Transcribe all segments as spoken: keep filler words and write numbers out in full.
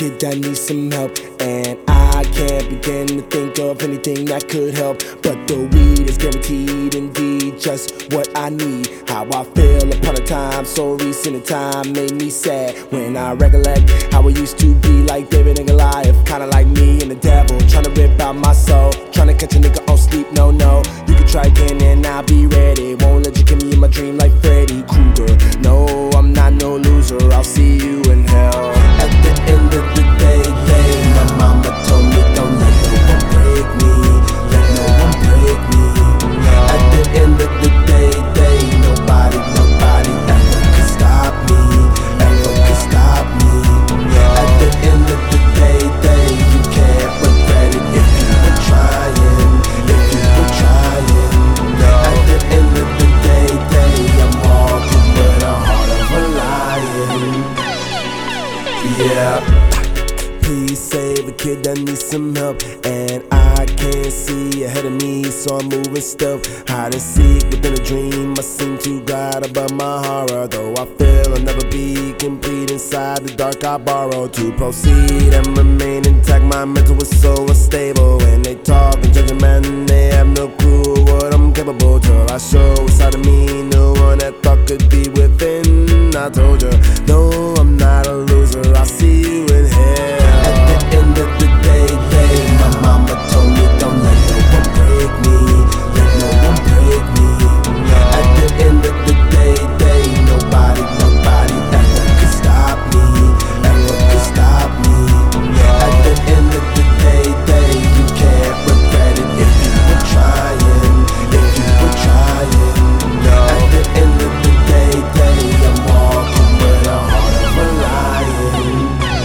kid that needs some help, and I can't begin to think of anything that could help. But the weed is guaranteed indeed just what I need. How I feel upon a time so recent in time made me sad when I recollect how it used to be, like David and Goliath, kinda like me and the devil, trying to rip out my soul, trying to catch a nigga on sleep. No, no, you can try again and I'll be ready. Won't let you kill me in my dream like Freddy Krueger. No, I'm not no loser, I'll see you in hell. At the end of the day, day, my mama told me don't let no one break me, let no one break me. At the end of the day, day, nobody, nobody ever can stop me, ever can stop me. At the end of the day, day, you can't regret it if you were trying, if you were trying. At the end of the day, day, I'm walking with a heart of a lion. Yeah. Please save a kid that needs some help, and I can't see ahead of me, so I'm moving stealth. Hide and seek within a dream, I seem to glide above my horror, though I feel I'll never be complete inside the dark I borrow. To proceed and remain intact, my mental is so unstable. When they talk and judge a man, they have no clue what I'm capable, till I show inside of me, no one that thought could be within. I told you, no, I'm not a loser, I'll see you in hell. At the end of the day, day, my mama told me don't let no one break me, let no one break me. At the end of the day, day, nobody, nobody ever can stop me, ever can stop me. At the end of the day, day, you can't regret it if you were trying, if you were trying. At the end of the day, day, I'm walking with a heart of a lion.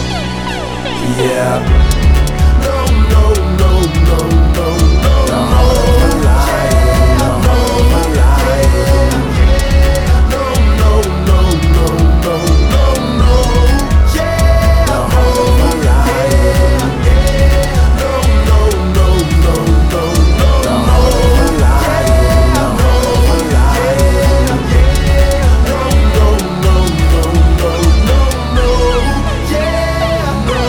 Yeah. No, no, no, no, no, no, no. I'm a lion, I'm a lion. No, no, no, no, no, no, no. Yeah, I'm a lion. No, no, no, no, no, no, no. I'm a lion, I'm a lion. No, no, no, no, no, no, no. Yeah, no.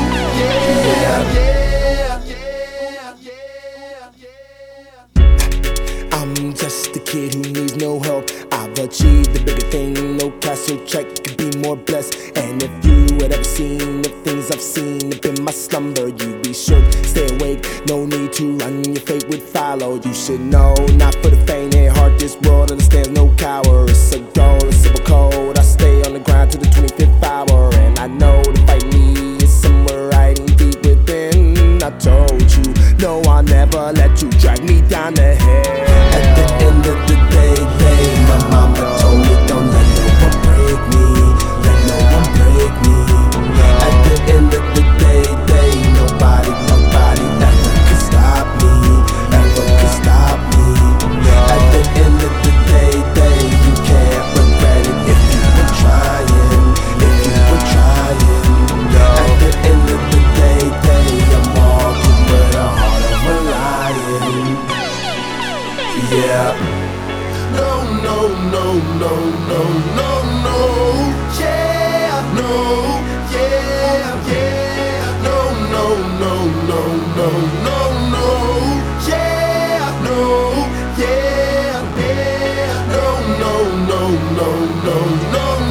I'm just a kid who needs no help. I've achieved the bigger thing, no castle check could be more blessed. And if you had ever seen the things I've seen up in my slumber, you'd be shook, stay awake, no need to run, your fate would follow. You should know, not for the faint at heart, this world understands no cower. It's a goal, a simple code, I stay on the grind to the twenty-fifth hour. And I know to fight me is somewhere hiding deep within. I told you, no, I'll never let you drag me down the hill. At the end of the day, day, my mama told me don't let no one break me, let no one break me. At the end of the day, day, nobody, nobody ever can stop me, ever can stop me. At the end of the day, day, you can't regret it if you were trying, if you were trying. At the end of the day, day, I'm walking with a heart of a lion. Yeah. No, no, no, no, no, no, no. Yeah, no, yeah, yeah. No, no, no, no, no, no, no. Yeah, no, yeah, yeah. No, no, no, no, no, no, no.